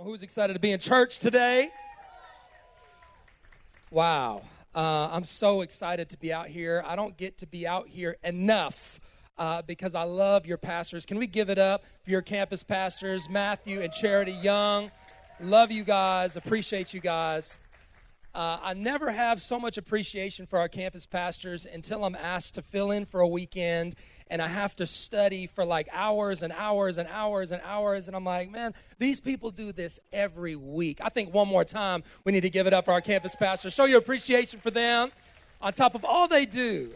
Who's excited to be in church today? Wow. I'm so excited to be out here. I don't get to be out here enough because I love your pastors. Can we give it up for your campus pastors, Matthew and Charity Young? Love you guys. Appreciate you guys. I never have so much appreciation for our campus pastors until I'm asked to fill in for a weekend and I have to study for like hours and hours and hours and hours. And I'm like, man, these people do this every week. I think one more time we need to give it up for our campus pastors. Show your appreciation for them on top of all they do.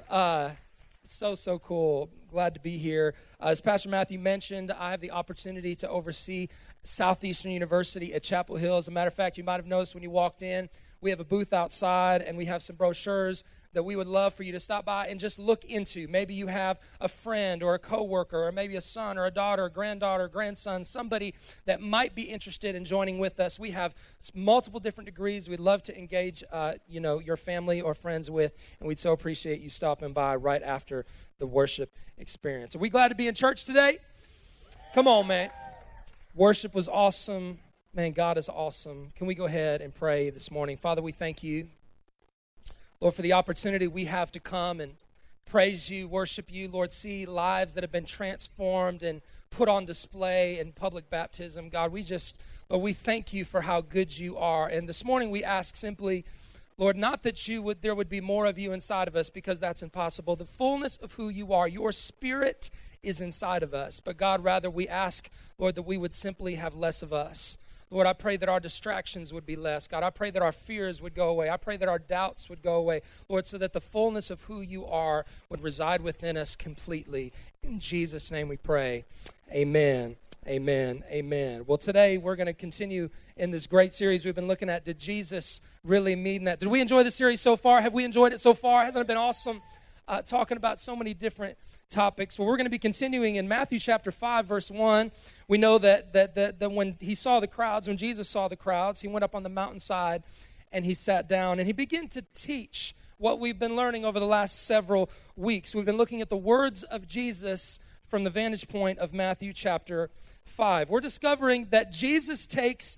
So cool. Glad to be here. As Pastor Matthew mentioned, I have the opportunity to oversee Southeastern University at Chapel Hill. As a matter of fact, you might have noticed when you walked in, we have a booth outside, and we have some brochures that we would love for you to stop by and just look into. Maybe you have a friend or a coworker or maybe a son or a daughter, granddaughter, grandson, somebody that might be interested in joining with us. We have multiple different degrees we'd love to engage your family or friends with, and we'd so appreciate you stopping by right after the worship experience. Are we glad to be in church today? Come on, man. Worship was awesome. Man, God is awesome. Can we go ahead and pray this morning? Father, we thank you, Lord, for the opportunity we have to come and praise you, worship you, Lord, see lives that have been transformed and put on display in public baptism. God, Lord, we thank you for how good you are. And this morning we ask simply, Lord, not that there would be more of you inside of us, because that's impossible. The fullness of who you are, your spirit is inside of us. But God, rather we ask, Lord, that we would simply have less of us. Lord, I pray that our distractions would be less. God, I pray that our fears would go away. I pray that our doubts would go away. Lord, so that the fullness of who you are would reside within us completely. In Jesus' name we pray. Amen. Amen. Amen. Well, today we're going to continue in this great series we've been looking at. Did Jesus really mean that? Did we enjoy the series so far? Have we enjoyed it so far? Hasn't it been awesome talking about so many different topics? Well, we're going to be continuing in Matthew chapter 5, verse 1. We know that when he saw the crowds, when Jesus saw the crowds, he went up on the mountainside and he sat down and he began to teach what we've been learning over the last several weeks. We've been looking at the words of Jesus from the vantage point of Matthew chapter 5. We're discovering that Jesus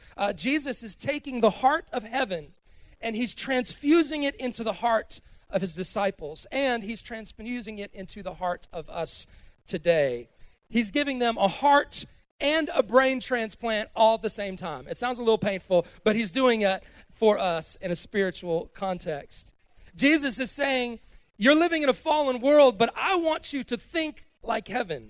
is taking the heart of heaven and he's transfusing it into the heart of his disciples, and he's transfusing it into the heart of us today. He's giving them a heart and a brain transplant all at the same time. It sounds a little painful, but he's doing it for us in a spiritual context. Jesus is saying, you're living in a fallen world, but I want you to think like heaven.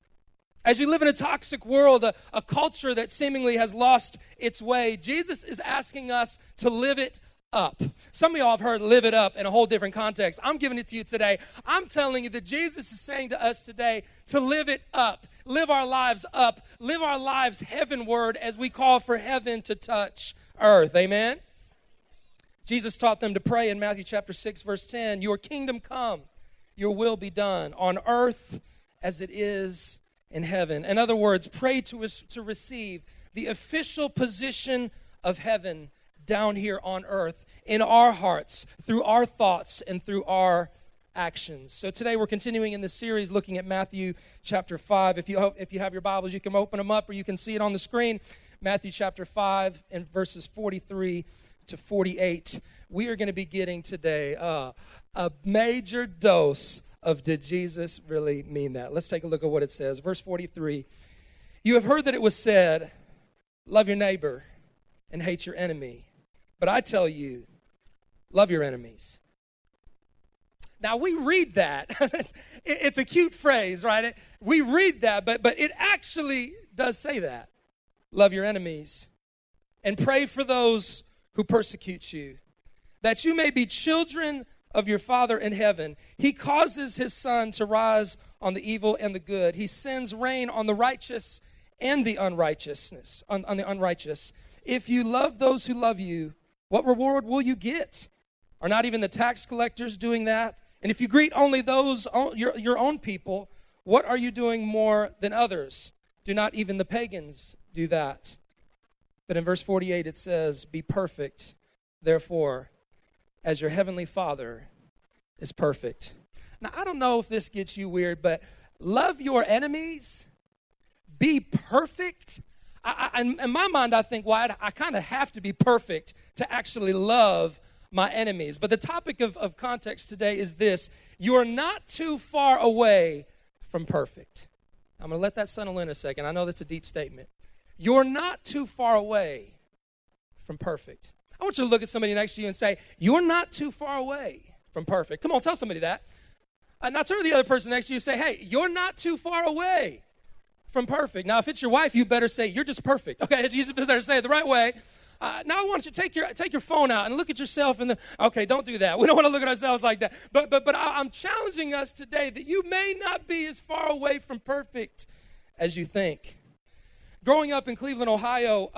As you live in a toxic world, a culture that seemingly has lost its way, Jesus is asking us to live it up. Some of y'all have heard live it up in a whole different context. I'm giving it to you today. I'm telling you that Jesus is saying to us today to live it up. Live our lives up. Live our lives heavenward as we call for heaven to touch earth. Amen? Jesus taught them to pray in Matthew chapter 6, verse 10, your kingdom come, your will be done on earth as it is in heaven. In other words, pray to receive the official position of heaven down here on earth, in our hearts, through our thoughts, and through our actions. So today we're continuing in this series looking at Matthew chapter 5. If you have your Bibles, you can open them up or you can see it on the screen. Matthew chapter 5 and verses 43 to 48. We are going to be getting today a major dose of did Jesus really mean that? Let's take a look at what it says. Verse 43, you have heard that it was said, love your neighbor and hate your enemy. But I tell you, love your enemies. Now, we read that. It's a cute phrase, right? We read that, but it actually does say that. Love your enemies and pray for those who persecute you, that you may be children of your Father in heaven. He causes his sun to rise on the evil and the good. He sends rain on the righteous and the unrighteousness, on the unrighteous. If you love those who love you, what reward will you get? Are not even the tax collectors doing that? And if you greet only those, your own people, what are you doing more than others? Do not even the pagans do that? But in verse 48 it says, be perfect, therefore, as your heavenly Father is perfect. Now, I don't know if this gets you weird, but love your enemies, be perfect. In my mind, I think, well, I kind of have to be perfect to actually love my enemies. But the topic of context today is this: you are not too far away from perfect. I'm going to let that settle in a second. I know that's a deep statement. You're not too far away from perfect. I want you to look at somebody next to you and say, you're not too far away from perfect. Come on, tell somebody that. Now turn to the other person next to you and say, hey, you're not too far away from perfect. Now, if it's your wife, you better say, you're just perfect. Okay, you just better say it the right way. Now I want you to take your phone out and look at yourself. Okay, don't do that. We don't want to look at ourselves like that. But I'm challenging us today that you may not be as far away from perfect as you think. Growing up in Cleveland, Ohio,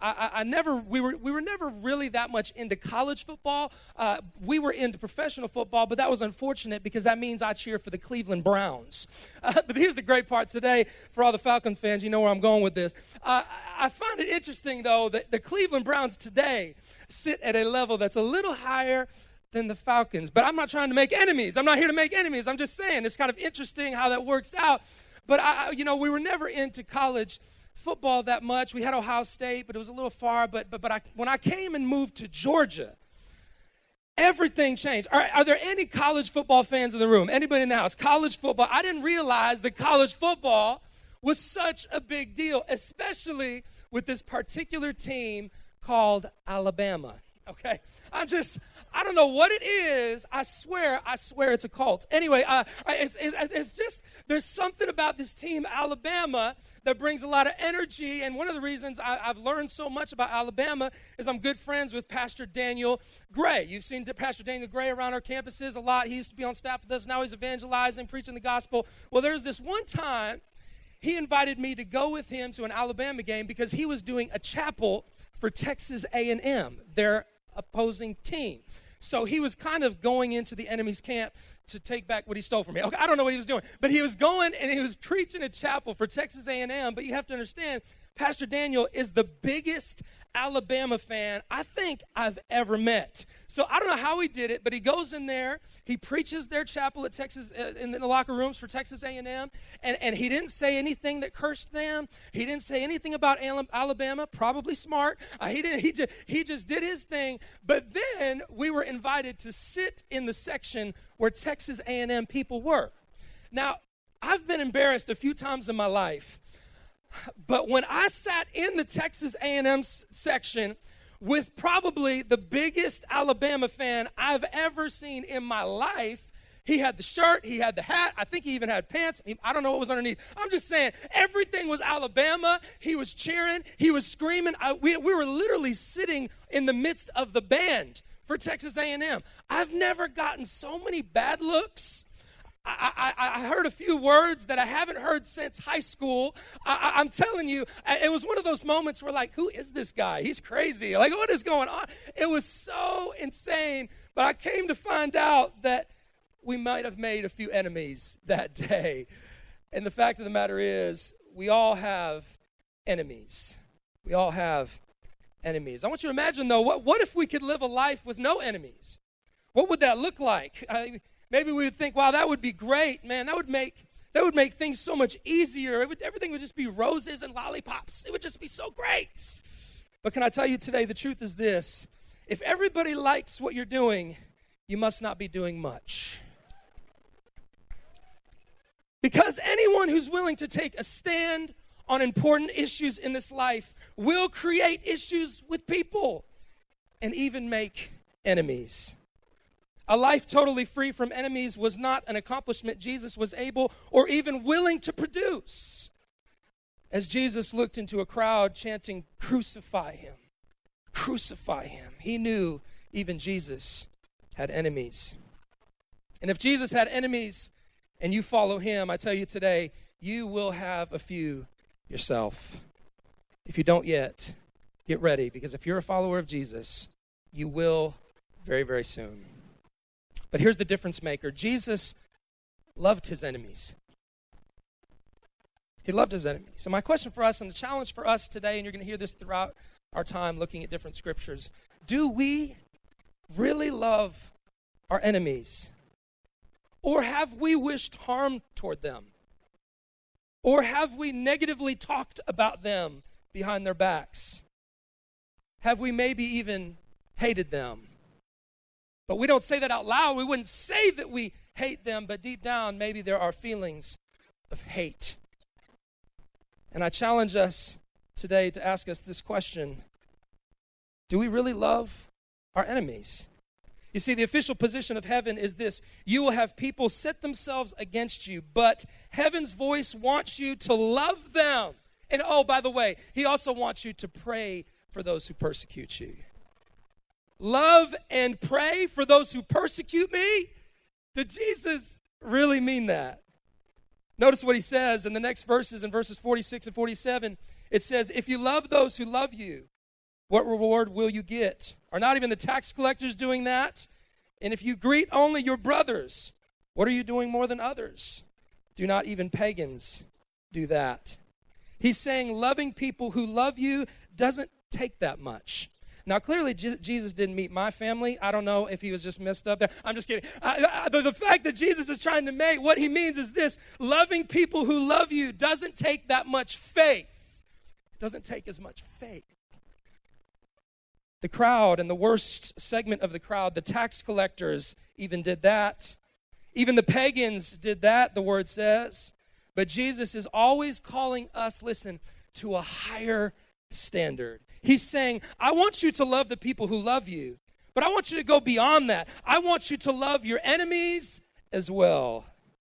we were never really that much into college football. We were into professional football, but that was unfortunate because that means I cheer for the Cleveland Browns. But here's the great part today for all the Falcon fans. You know where I'm going with this. I find it interesting, though, that the Cleveland Browns today sit at a level that's a little higher than the Falcons. But I'm not trying to make enemies. I'm not here to make enemies. I'm just saying it's kind of interesting how that works out. But, we were never into college football that much. We had Ohio State, but it was a little far. But when I came and moved to Georgia, everything changed. Are there any college football fans in the room? Anybody in the house? College football. I didn't realize that college football was such a big deal, especially with this particular team called Alabama. Okay, I don't know what it is. I swear it's a cult. Anyway, it's just, there's something about this team, Alabama, that brings a lot of energy. And one of the reasons I've learned so much about Alabama is I'm good friends with Pastor Daniel Gray. You've seen Pastor Daniel Gray around our campuses a lot. He used to be on staff with us. Now he's evangelizing, preaching the gospel. Well, there's this one time he invited me to go with him to an Alabama game because he was doing a chapel for Texas A&M, their opposing team. So he was kind of going into the enemy's camp to take back what he stole from me. Okay, I don't know what he was doing, but he was going and he was preaching a chapel for Texas A&M. But you have to understand, Pastor Daniel is the biggest Alabama fan I think I've ever met. So I don't know how he did it, but he goes in there, he preaches their chapel at Texas in the locker rooms for Texas A&M, and he didn't say anything that cursed them. He didn't say anything about Alabama. Probably smart. He just did his thing. But then we were invited to sit in the section where Texas A&M people were. Now, I've been embarrassed a few times in my life. But when I sat in the Texas A&M section with probably the biggest Alabama fan I've ever seen in my life, he had the shirt, he had the hat, I think he even had pants. I don't know what was underneath. I'm just saying, everything was Alabama. He was cheering, he was screaming. We were literally sitting in the midst of the band for Texas A&M. I've never gotten so many bad looks. I heard a few words that I haven't heard since high school. I'm telling you, it was one of those moments where, like, who is this guy? He's crazy. Like, what is going on? It was so insane. But I came to find out that we might have made a few enemies that day. And the fact of the matter is, we all have enemies. We all have enemies. I want you to imagine, though, what if we could live a life with no enemies? What would that look like? Maybe we would think, wow, that would be great, man. That would make things so much easier. Everything would just be roses and lollipops. It would just be so great. But can I tell you today, the truth is this: if everybody likes what you're doing, you must not be doing much. Because anyone who's willing to take a stand on important issues in this life will create issues with people and even make enemies. A life totally free from enemies was not an accomplishment Jesus was able or even willing to produce. As Jesus looked into a crowd chanting, "Crucify him, crucify him," he knew even Jesus had enemies. And if Jesus had enemies and you follow him, I tell you today, you will have a few yourself. If you don't yet, get ready, because if you're a follower of Jesus, you will very, very soon. But here's the difference maker. Jesus loved his enemies. He loved his enemies. So my question for us and the challenge for us today, and you're going to hear this throughout our time looking at different scriptures, do we really love our enemies? Or have we wished harm toward them? Or have we negatively talked about them behind their backs? Have we maybe even hated them? But we don't say that out loud. We wouldn't say that we hate them, but deep down, maybe there are feelings of hate. And I challenge us today to ask us this question: do we really love our enemies? You see, the official position of heaven is this: you will have people set themselves against you, but heaven's voice wants you to love them. And oh, by the way, he also wants you to pray for those who persecute you. Love and pray for those who persecute me? Did Jesus really mean that? Notice what he says in the next verses, in verses 46 and 47. It says, if you love those who love you, what reward will you get? Are not even the tax collectors doing that? And if you greet only your brothers, what are you doing more than others? Do not even pagans do that? He's saying loving people who love you doesn't take that much. Now, clearly, Jesus didn't meet my family. I don't know if he was just messed up there. I'm just kidding. The fact that Jesus is trying to make, what he means is this: loving people who love you doesn't take that much faith. It doesn't take as much faith. The crowd, and the worst segment of the crowd, the tax collectors, even did that. Even the pagans did that, the word says. But Jesus is always calling us, listen, to a higher standard. He's saying, I want you to love the people who love you, but I want you to go beyond that. I want you to love your enemies as well.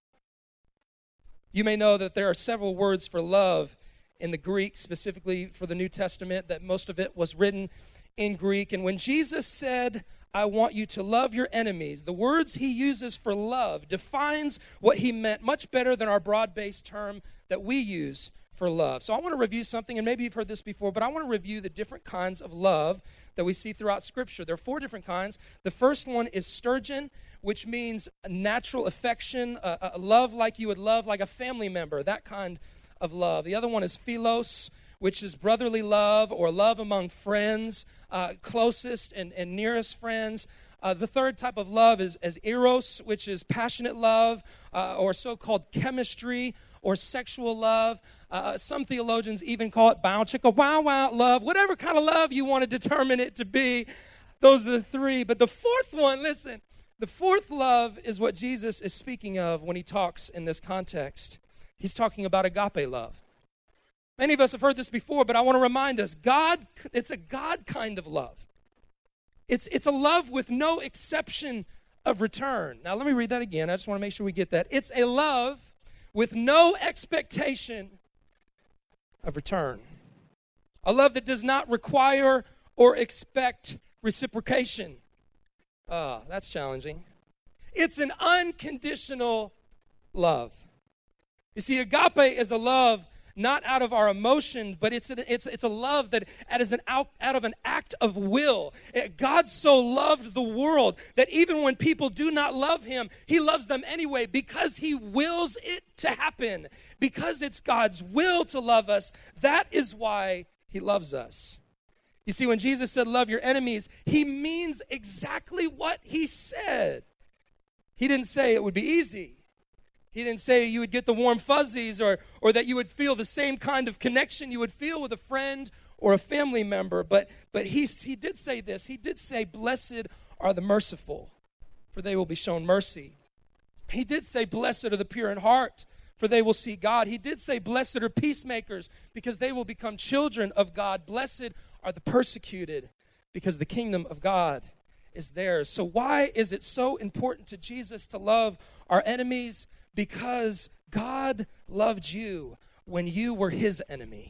You may know that there are several words for love in the Greek, specifically for the New Testament, that most of it was written in Greek. And when Jesus said, I want you to love your enemies, the words he uses for love defines what he meant much better than our broad-based term that we use for love. So I want to review something, and maybe you've heard this before, but I want to review the different kinds of love that we see throughout Scripture. There are 4 different kinds. The first one is storge, which means natural affection, a love like you would love like a family member, that kind of love. The other one is philos, which is brotherly love or love among friends, closest and nearest friends. The third type of love is eros, which is passionate love, or so-called chemistry or sexual love. Some theologians even call it bow chicka wow wow love, whatever kind of love you want to determine it to be. Those are the 3. But the fourth one, listen, the fourth love is what Jesus is speaking of when he talks in this context. He's talking about agape love. Many of us have heard this before, but I want to remind us, it's a God kind of love. It's a love with no exception of return. Now, let me read that again. I just want to make sure we get that. It's a love with no expectation of return. A love that does not require or expect reciprocation. That's challenging. It's an unconditional love. You see, agape is a love not out of our emotions, but it's a love that is out of an act of will. God so loved the world that even when people do not love him, he loves them anyway because he wills it to happen. Because it's God's will to love us, that is why he loves us. You see, when Jesus said, love your enemies, he means exactly what he said. He didn't say it would be easy. He didn't say you would get the warm fuzzies or that you would feel the same kind of connection you would feel with a friend or a family member. But he did say this. He did say, blessed are the merciful, for they will be shown mercy. He did say, blessed are the pure in heart, for they will see God. He did say, blessed are peacemakers, because they will become children of God. Blessed are the persecuted, because the kingdom of God is theirs. So why is it so important to Jesus to love our enemies? Because God loved you when you were his enemy.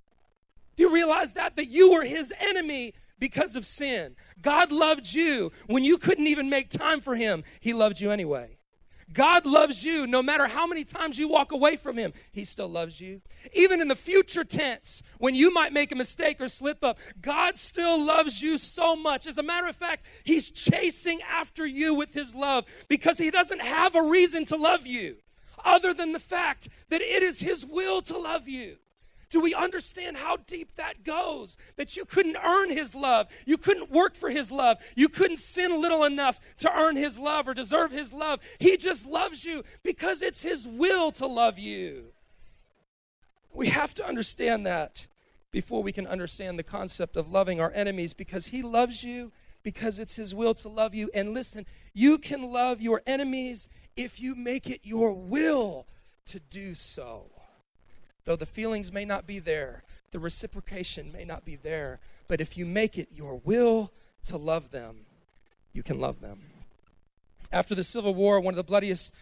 Do you realize that you were his enemy because of sin? God loved you when you couldn't even make time for him. He loved you anyway. God loves you no matter how many times you walk away from him. He still loves you. Even in the future tense, when you might make a mistake or slip up, God still loves you so much. As a matter of fact, he's chasing after you with his love because he doesn't have a reason to love you other than the fact that it is his will to love you. Do we understand how deep that goes? That you couldn't earn his love. You couldn't work for his love. You couldn't sin little enough to earn his love or deserve his love. He just loves you because it's his will to love you. We have to understand that. before we can understand the concept of loving our enemies, because he loves you, because it's his will to love you. And listen, you can love your enemies if you make it your will to do so. Though the feelings may not be there, the reciprocation may not be there, but if you make it your will to love them, you can love them. After the Civil War, one of the bloodiest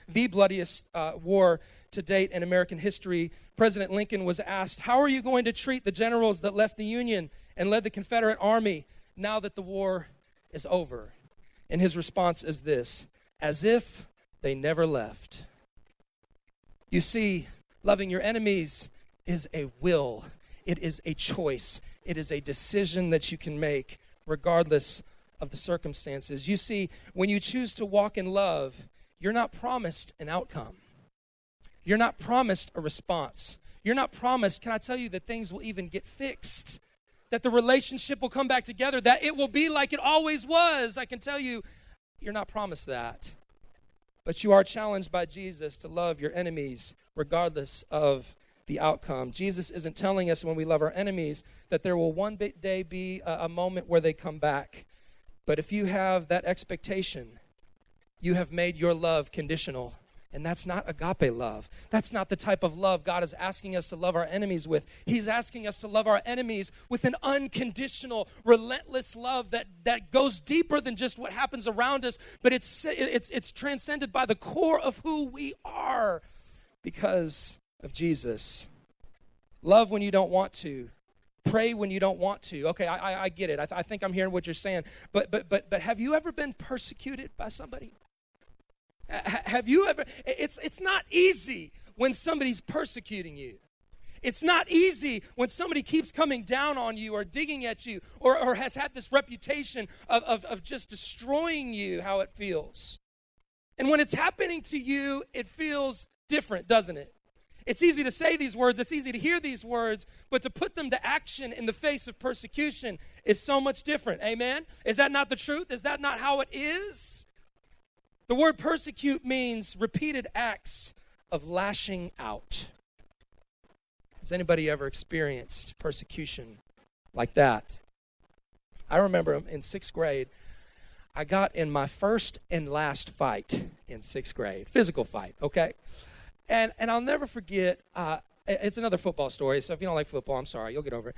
war to date in American history, President Lincoln was asked, how are you going to treat the generals that left the Union and led the Confederate Army now that the war is over? And his response is this: as if they never left. You see, loving your enemies is a will. It is a choice. It is a decision that you can make regardless of the circumstances. You see, when you choose to walk in love, you're not promised an outcome. You're not promised a response. You're not promised, can I tell you, that things will even get fixed, that the relationship will come back together, that it will be like it always was. I can tell you, you're not promised that. But you are challenged by Jesus to love your enemies regardless of the outcome. Jesus isn't telling us when we love our enemies that there will one day be a moment where they come back. But if you have that expectation, you have made your love conditional. And that's not agape love. That's not the type of love God is asking us to love our enemies with. He's asking us to love our enemies with an unconditional, relentless love that goes deeper than just what happens around us, but it's transcended by the core of who we are because of Jesus. Love when you don't want to. Pray when you don't want to. Okay, I get it. I think I'm hearing what you're saying. But have you ever been persecuted by somebody? Have you ever? It's not easy when somebody's persecuting you. It's not easy when somebody keeps coming down on you or digging at you or has had this reputation of just destroying you, how it feels. And when it's happening to you, it feels different, doesn't it? It's easy to say these words, it's easy to hear these words, but to put them to action in the face of persecution is so much different. Amen? Is that not the truth? Is that not how it is? The word persecute means repeated acts of lashing out. Has anybody ever experienced persecution like that? I remember in 6th grade, I got in my first and last fight in 6th grade, physical fight, okay? And I'll never forget, it's another football story, so if you don't like football, I'm sorry, you'll get over it.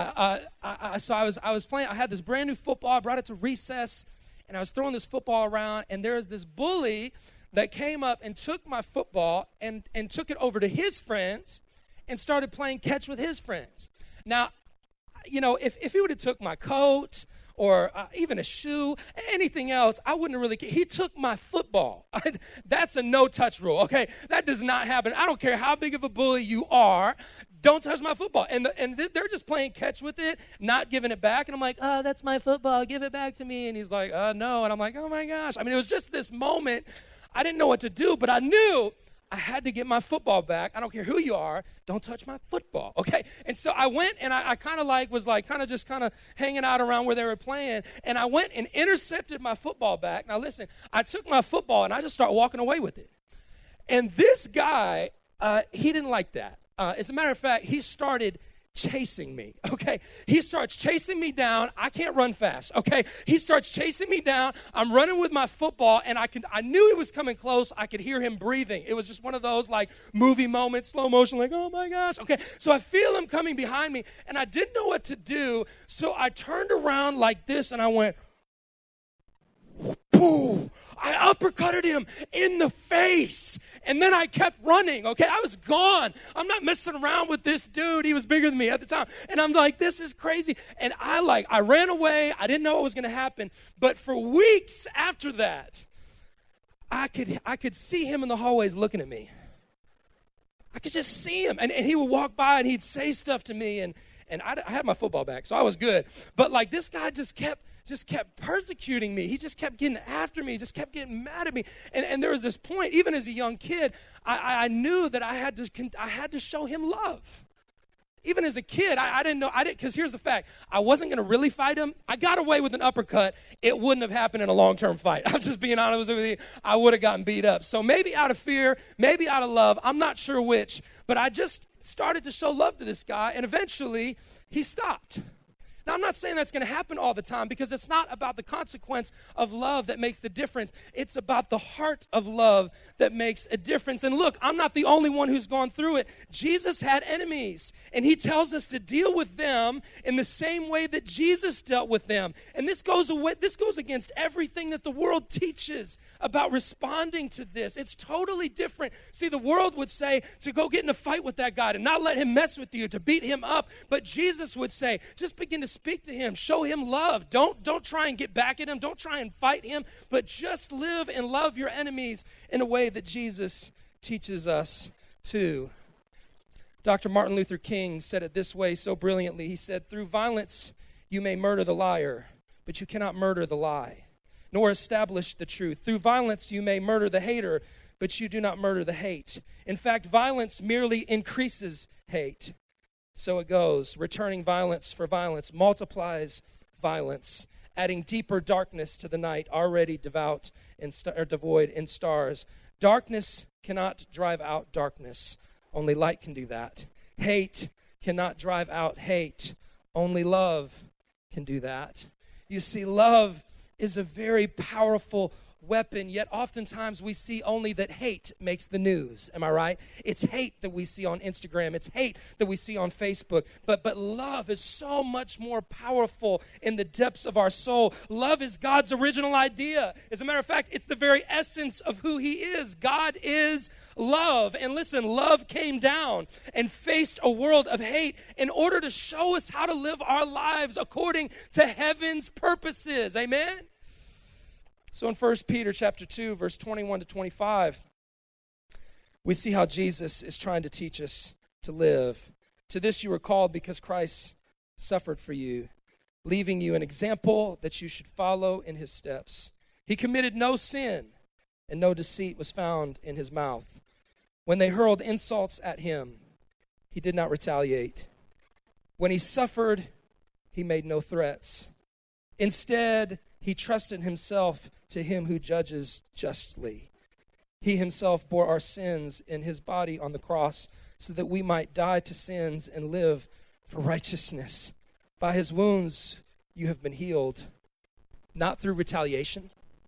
So I was playing, I had this brand new football, I brought it to recess, and I was throwing this football around, and there was this bully that came up and took my football and took it over to his friends and started playing catch with his friends. Now, you know, if he would have took my coat or even a shoe, anything else, I wouldn't have really cared. He took my football. That's a no-touch rule, okay? That does not happen. I don't care how big of a bully you are. Don't touch my football. And they're just playing catch with it, not giving it back. And I'm like, oh, that's my football. Give it back to me. And he's like, no. And I'm like, oh, my gosh. I mean, it was just this moment. I didn't know what to do, but I knew I had to get my football back. I don't care who you are. Don't touch my football, okay? And so I went, and I kind of was hanging out around where they were playing, and I went and intercepted my football back. Now, listen, I took my football, and I just started walking away with it. And this guy, he didn't like that. As a matter of fact, he started chasing me, okay? He starts chasing me down. I can't run fast, okay? He starts chasing me down. I'm running with my football, and I knew he was coming close. I could hear him breathing. It was just one of those, like, movie moments, slow motion, like, oh, my gosh, okay? So I feel him coming behind me, and I didn't know what to do, so I turned around like this, and I went, boom! I uppercutted him in the face, and then I kept running, okay? I was gone. I'm not messing around with this dude. He was bigger than me at the time, and I'm like, this is crazy, and I ran away. I didn't know what was going to happen, but for weeks after that, I could see him in the hallways looking at me. I could just see him, and he would walk by, and he'd say stuff to me, and I had my football back, so I was good, but like this guy just kept persecuting me. He just kept getting after me, just kept getting mad at me. And there was this point, even as a young kid, I knew that I had to show him love. even as a kid, I didn't know, because here's the fact. I wasn't going to really fight him. I got away with an uppercut. It wouldn't have happened in a long-term fight. I'm just being honest with you. I would have gotten beat up. So maybe out of fear, maybe out of love, I'm not sure which, but I just started to show love to this guy, and eventually he stopped. Now, I'm not saying that's going to happen all the time, because it's not about the consequence of love that makes the difference. It's about the heart of love that makes a difference. And look, I'm not the only one who's gone through it. Jesus had enemies, and he tells us to deal with them in the same way that Jesus dealt with them. And this goes against everything that the world teaches about responding to this. It's totally different. See, the world would say to go get in a fight with that guy, to not let him mess with you, to beat him up. But Jesus would say, just begin to speak to him, show him love. Don't try and get back at him. Don't try and fight him, but just live and love your enemies in a way that Jesus teaches us to. Dr. Martin Luther King said it this way so brilliantly. He said, "Through violence you may murder the liar, but you cannot murder the lie, nor establish the truth. Through violence you may murder the hater, but you do not murder the hate. In fact, violence merely increases hate." So it goes, returning violence for violence multiplies violence, adding deeper darkness to the night already devoid in stars. Darkness cannot drive out darkness. Only light can do that. Hate cannot drive out hate. Only love can do that. You see, love is a very powerful weapon, yet oftentimes we see only that hate makes the news. Am I right? It's hate that we see on Instagram. It's hate that we see on Facebook. But love is so much more powerful in the depths of our soul. Love is God's original idea. As a matter of fact, it's the very essence of who he is. God is love. And listen, love came down and faced a world of hate in order to show us how to live our lives according to heaven's purposes. Amen? So in 1 Peter chapter 2, verse 21 to 25, we see how Jesus is trying to teach us to live. To this you were called because Christ suffered for you, leaving you an example that you should follow in his steps. He committed no sin, and no deceit was found in his mouth. When they hurled insults at him, he did not retaliate. When he suffered, he made no threats. Instead, he trusted himself to him who judges justly. He himself bore our sins in his body on the cross so that we might die to sins and live for righteousness. By his wounds you have been healed, not through retaliation,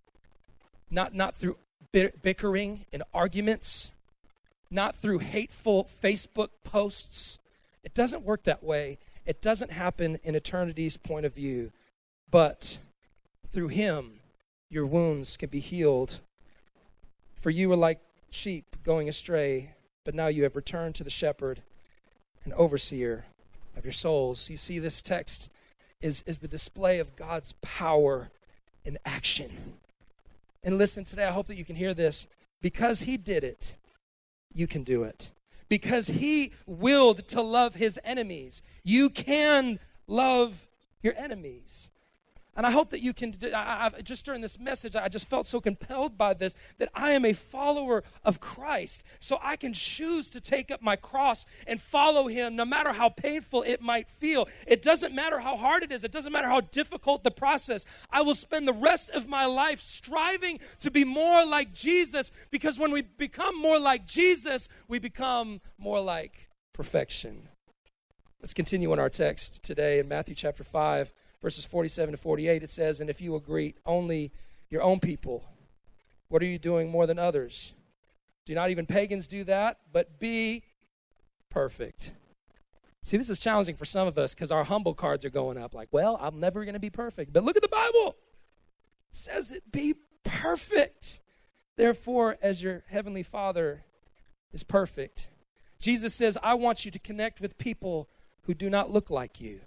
not through bickering and arguments, not through hateful Facebook posts. It doesn't work that way. It doesn't happen in eternity's point of view. But through him, your wounds can be healed. For you were like sheep going astray, but now you have returned to the shepherd and overseer of your souls. You see, this text is the display of God's power in action. And listen, today I hope that you can hear this. Because he did it, you can do it. Because he willed to love his enemies, you can love your enemies. And I hope that you can, just during this message, I just felt so compelled by this, that I am a follower of Christ. So I can choose to take up my cross and follow him no matter how painful it might feel. It doesn't matter how hard it is. It doesn't matter how difficult the process. I will spend the rest of my life striving to be more like Jesus, because when we become more like Jesus, we become more like perfection. Let's continue in our text today in Matthew chapter 5. Verses 47 to 48, it says, "And if you will greet only your own people, what are you doing more than others? Do not even pagans do that? But be perfect." See, this is challenging for some of us because our humble cards are going up. Like, well, I'm never going to be perfect. But look at the Bible. It says it, be perfect. Therefore, as your heavenly Father is perfect. Jesus says, I want you to connect with people who do not look like you.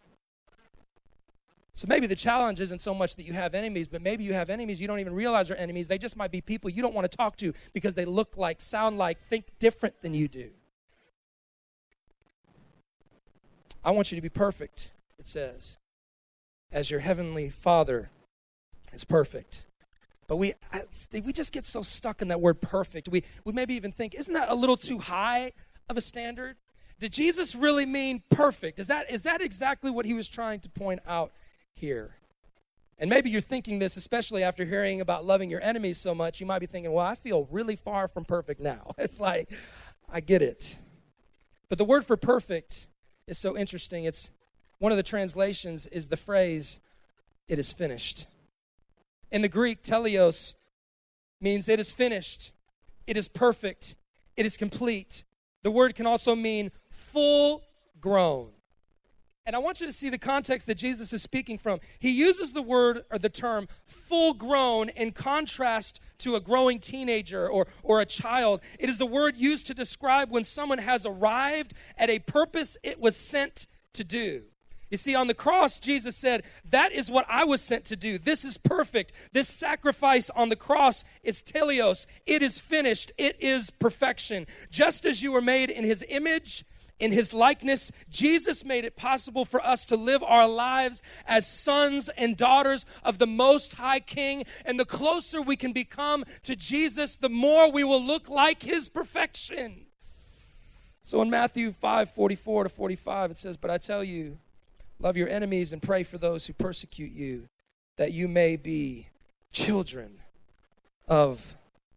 So maybe the challenge isn't so much that you have enemies, but maybe you have enemies you don't even realize are enemies. They just might be people you don't want to talk to because they look like, sound like, think different than you do. I want you to be perfect, it says, as your heavenly Father is perfect. But we just get so stuck in that word perfect. We maybe even think, isn't that a little too high of a standard? Did Jesus really mean perfect? Is that exactly what he was trying to point out here? And maybe you're thinking this, especially after hearing about loving your enemies so much, you might be thinking, well, I feel really far from perfect now. It's like, I get it. But the word for perfect is so interesting. It's one of the translations is the phrase, it is finished. In the Greek, teleos means it is finished, it is perfect, it is complete. The word can also mean full grown. And I want you to see the context that Jesus is speaking from. He uses the word or the term full grown in contrast to a growing teenager or a child. It is the word used to describe when someone has arrived at a purpose it was sent to do. You see, on the cross, Jesus said, that is what I was sent to do. This is perfect. This sacrifice on the cross is teleos. It is finished. It is perfection. Just as you were made in his image, in his likeness, Jesus made it possible for us to live our lives as sons and daughters of the Most High King. And the closer we can become to Jesus, the more we will look like his perfection. So in Matthew 5:44-45, it says, but I tell you, love your enemies and pray for those who persecute you, that you may be children of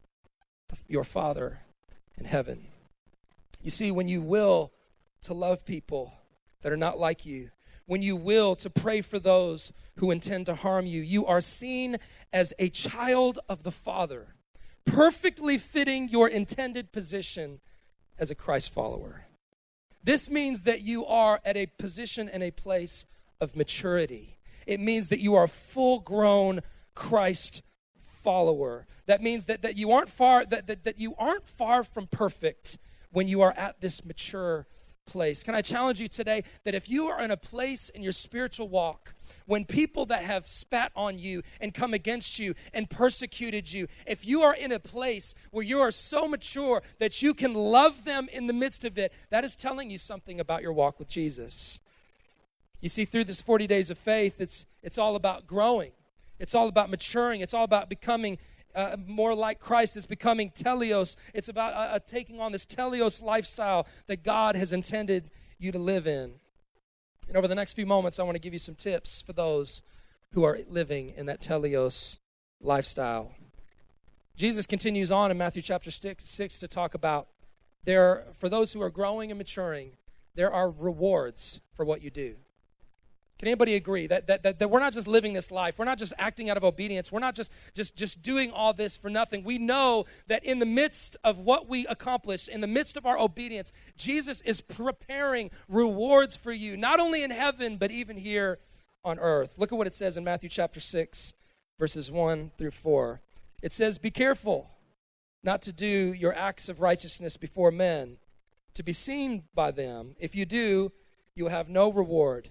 your Father in heaven. You see, when you will to love people that are not like you, when you will to pray for those who intend to harm you, you are seen as a child of the Father, perfectly fitting your intended position as a Christ follower. This means that you are at a position and a place of maturity. It means that you are a full-grown Christ follower. That means that you aren't far that you aren't far from perfect when you are at this mature place. Can I challenge you today that if you are in a place in your spiritual walk when people that have spat on you and come against you and persecuted you, if you are in a place where you are so mature that you can love them in the midst of it, that is telling you something about your walk with Jesus. You see, through this 40 days of faith, it's all about growing. It's all about maturing. It's all about becoming more like Christ. It's becoming teleos. It's about taking on this teleos lifestyle that God has intended you to live in. And over the next few moments, I want to give you some tips for those who are living in that teleos lifestyle. Jesus continues on in Matthew chapter 6 to talk about for those who are growing and maturing, there are rewards for what you do. Can anybody agree that we're not just living this life? We're not just acting out of obedience. We're not just doing all this for nothing. We know that in the midst of what we accomplish, in the midst of our obedience, Jesus is preparing rewards for you, not only in heaven, but even here on earth. Look at what it says in Matthew chapter 6, verses 1-4. It says, be careful not to do your acts of righteousness before men, to be seen by them. If you do, you will have no reward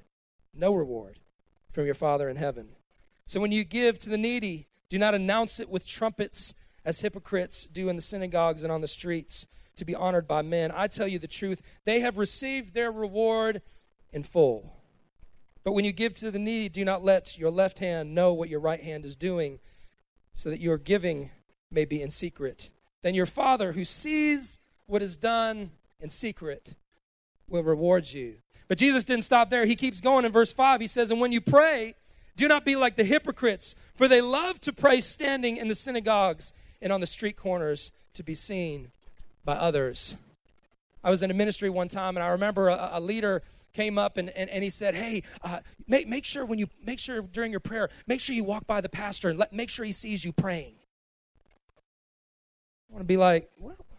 from your Father in heaven. So when you give to the needy, do not announce it with trumpets as hypocrites do in the synagogues and on the streets to be honored by men. I tell you the truth, they have received their reward in full. But when you give to the needy, do not let your left hand know what your right hand is doing, so that your giving may be in secret. Then your Father who sees what is done in secret will reward you. But Jesus didn't stop there. He keeps going in verse 5. He says, and when you pray, do not be like the hypocrites, for they love to pray standing in the synagogues and on the street corners to be seen by others. I was in a ministry one time, and I remember a leader came up and he said, hey, make sure during your prayer, make sure you walk by the pastor and make sure he sees you praying. I want to be like,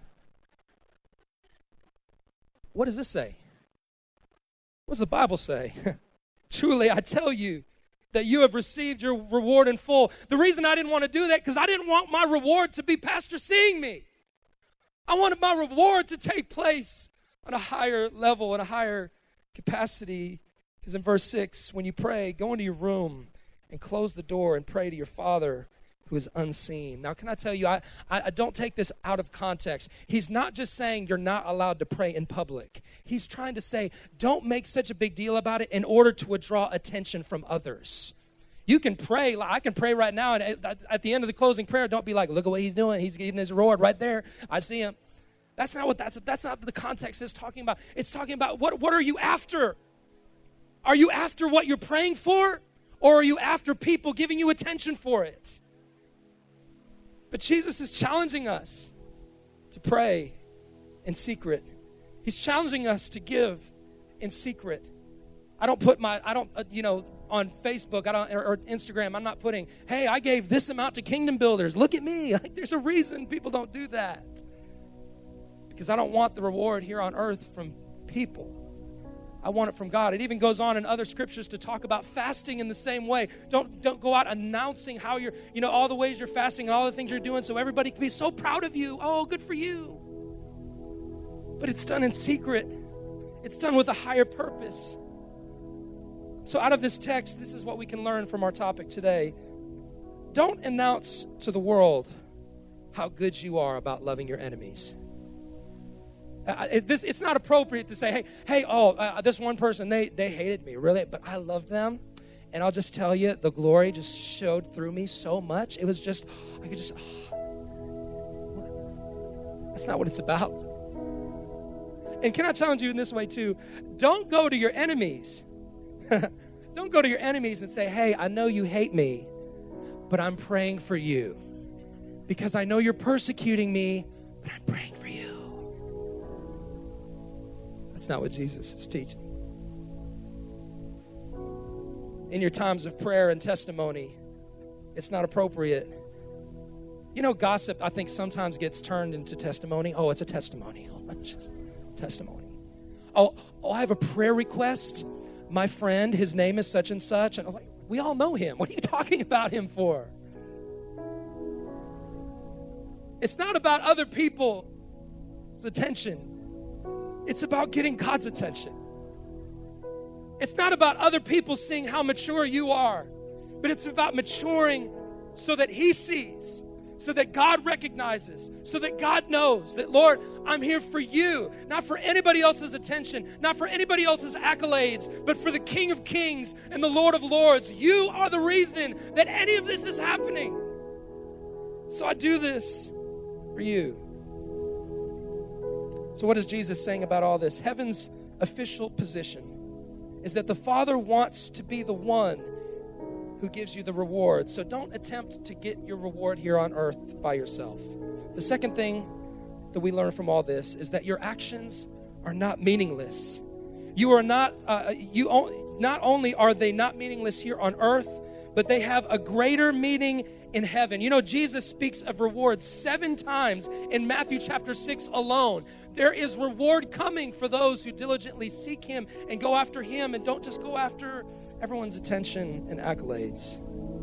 what does this say? What does the Bible say? Truly, I tell you that you have received your reward in full. The reason I didn't want to do that, because I didn't want my reward to be pastor seeing me. I wanted my reward to take place on a higher level, in a higher capacity. Because in verse 6, when you pray, go into your room and close the door and pray to your Father who is unseen. Now, can I tell you, I don't take this out of context. He's not just saying you're not allowed to pray in public. He's trying to say, don't make such a big deal about it in order to draw attention from others. You can pray. I can pray right now, and at the end of the closing prayer, don't be like, look at what he's doing. He's getting his reward right there. I see him. That's not what the context is talking about. It's talking about what are you after? Are you after what you're praying for? Or are you after people giving you attention for it? But Jesus is challenging us to pray in secret. He's challenging us to give in secret. I don't put on Facebook, or Instagram, I'm not putting, hey, I gave this amount to Kingdom Builders. Look at me. Like, there's a reason people don't do that. Because I don't want the reward here on earth from people. I want it from God. It even goes on in other scriptures to talk about fasting in the same way. Don't go out announcing how you're, all the ways you're fasting and all the things you're doing so everybody can be so proud of you. Oh, good for you. But it's done in secret. It's done with a higher purpose. So out of this text, this is what we can learn from our topic today. Don't announce to the world how good you are about loving your enemies. It's not appropriate to say, hey, this one person, they hated me, really, but I loved them. And I'll just tell you, the glory just showed through me so much. It was just, that's not what it's about. And can I challenge you in this way too? Don't go to your enemies. Don't go to your enemies and say, hey, I know you hate me, but I'm praying for you. Because I know you're persecuting me, but I'm praying for you. That's not what Jesus is teaching. In your times of prayer and testimony, it's not appropriate. Gossip, I think, sometimes gets turned into testimony. Oh, it's a testimony. Oh, it's just testimony. Oh, I have a prayer request. My friend, his name is such and such. And I'm like, we all know him. What are you talking about him for? It's not about other people's attention. It's about getting God's attention. It's not about other people seeing how mature you are, but it's about maturing so that He sees, so that God recognizes, so that God knows that, Lord, I'm here for you, not for anybody else's attention, not for anybody else's accolades, but for the King of Kings and the Lord of Lords. You are the reason that any of this is happening. So I do this for you. So what is Jesus saying about all this? Heaven's official position is that the Father wants to be the one who gives you the reward. So don't attempt to get your reward here on earth by yourself. The second thing that we learn from all this is that your actions are not meaningless. You are not, not only are they not meaningless here on earth, but they have a greater meaning in heaven. Jesus speaks of rewards 7 times in Matthew chapter 6 alone. There is reward coming for those who diligently seek Him and go after Him and don't just go after everyone's attention and accolades.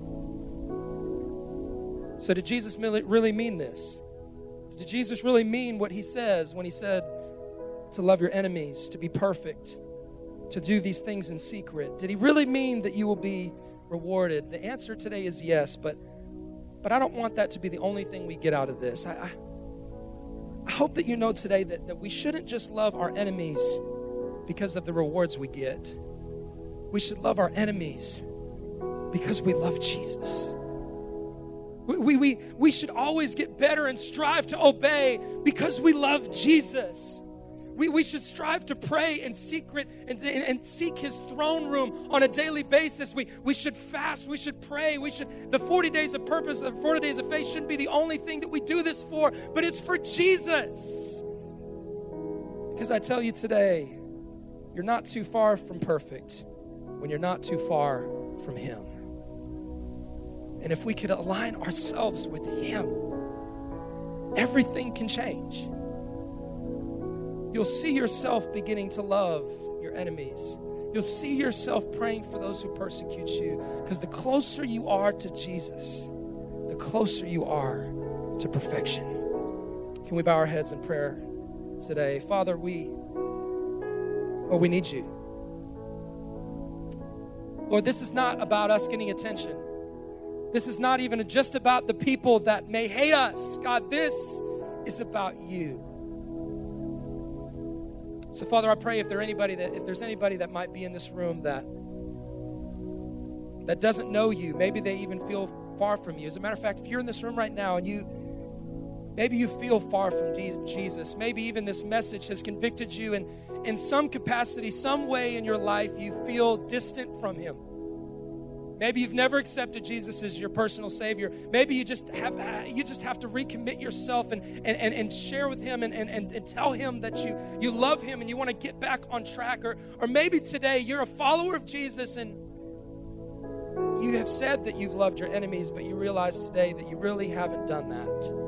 So did Jesus really mean this? Did Jesus really mean what He says when He said to love your enemies, to be perfect, to do these things in secret? Did He really mean that you will be rewarded? The answer today is yes, but I don't want that to be the only thing we get out of this. I hope that you know today that we shouldn't just love our enemies because of the rewards we get. We should love our enemies because we love Jesus. We should always get better and strive to obey because we love Jesus. We should strive to pray in secret and seek His throne room on a daily basis. We should fast. We should pray. The 40 days of purpose, the 40 days of faith shouldn't be the only thing that we do this for, but it's for Jesus. Because I tell you today, you're not too far from perfect when you're not too far from Him. And if we could align ourselves with Him, everything can change. You'll see yourself beginning to love your enemies. You'll see yourself praying for those who persecute you. Because the closer you are to Jesus, the closer you are to perfection. Can we bow our heads in prayer today? Father, we need you. Lord, this is not about us getting attention. This is not even just about the people that may hate us. God, this is about you. So, Father, I pray if there's anybody that might be in this room that doesn't know you, maybe they even feel far from you. As a matter of fact, if you're in this room right now and Maybe you feel far from Jesus. Maybe even this message has convicted you, and in some capacity, some way in your life, you feel distant from him. Maybe you've never accepted Jesus as your personal Savior. Maybe you just have to recommit yourself and share with him and tell him that you love him and you want to get back on track. Or maybe today you're a follower of Jesus and you have said that you've loved your enemies, but you realize today that you really haven't done that.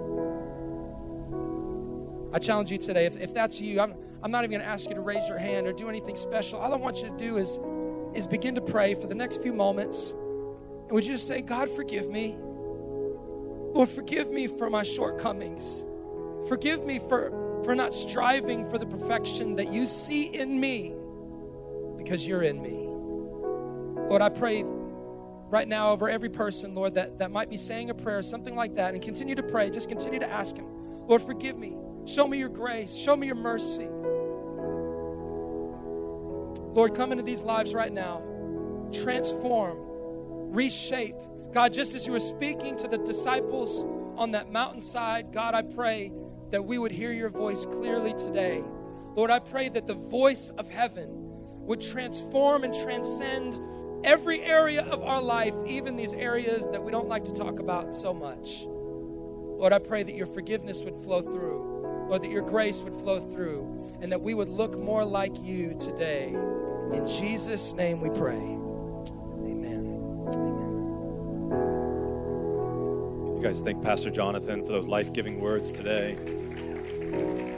I challenge you today, if that's you, I'm not even going to ask you to raise your hand or do anything special. All I want you to do is begin to pray for the next few moments. And would you just say, God, forgive me. Lord, forgive me for my shortcomings. Forgive me for not striving for the perfection that you see in me because you're in me. Lord, I pray right now over every person, Lord, that might be saying a prayer, something like that, and continue to pray. Just continue to ask him, Lord, forgive me. Show me your grace. Show me your mercy. Lord, come into these lives right now. Transform, reshape. God, just as you were speaking to the disciples on that mountainside, God, I pray that we would hear your voice clearly today. Lord, I pray that the voice of heaven would transform and transcend every area of our life, even these areas that we don't like to talk about so much. Lord, I pray that your forgiveness would flow through. Lord, that your grace would flow through, and that we would look more like you today. In Jesus' name we pray. Amen. Amen. You guys thank Pastor Jonathan for those life-giving words today.